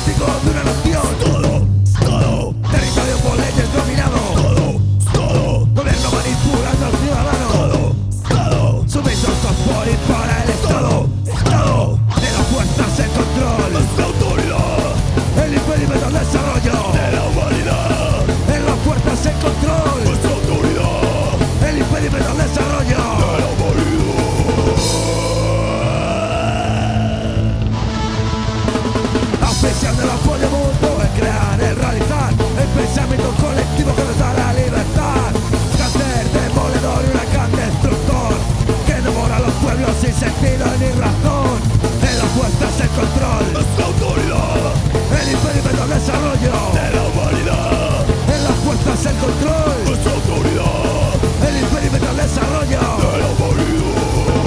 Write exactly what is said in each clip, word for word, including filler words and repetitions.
político de una nación. Todo, todo, Territorio por leyes dominado. todo, todo, Gobierno manipulando al ciudadano. todo, todo, Sumisos por y para el Estado. Estado, De las fuerzas el control. nuestra autoridad El impedimento al desarrollo. de la humanidad, En las fuerzas el control. nuestra autoridad El impedimento al desarrollo. de la humanidad. La presión del apoyo mutuo, el crear, el realizar, el pensamiento colectivo que nos da la libertad. Cáncer demoledor y huracán destructor que devora a los pueblos sin sentido ni razón. En las fuerzas el control, Nuestra autoridad el impedimento al desarrollo. de la humanidad, En las fuerzas el control, nuestra autoridad el impedimento al desarrollo. de la humanidad.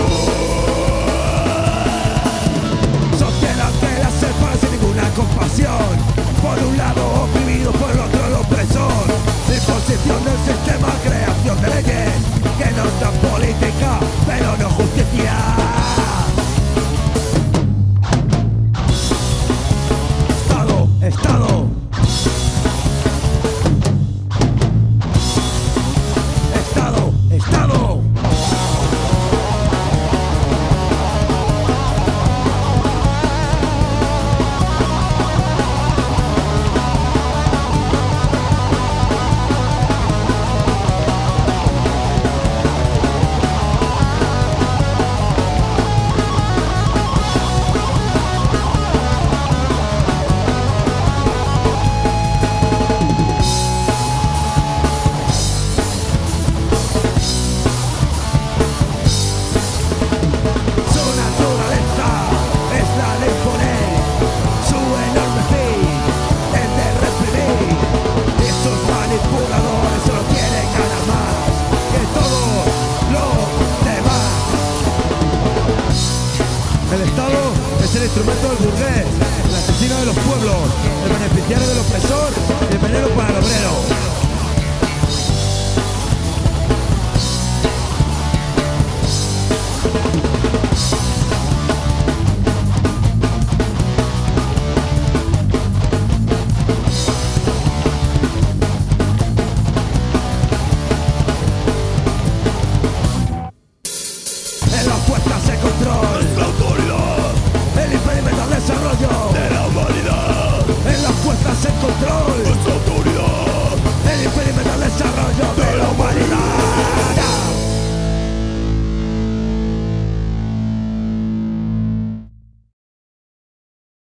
Sociedad que la separa sin ninguna compasión. Por un lado oprimido, por el otro el opresor. Imposición del sistema, creación de leyes que nos dan política, pero no justicia. Estado, Estado. Estado, Estado. Su naturaleza es la de imponer, su enorme fin es de reprimir. Y estos manipuladores solo quieren ganar más que todo lo demás. El Estado es el instrumento del burgués, el asesino de los pueblos, el beneficiario del opresor y el veneno para el obrero.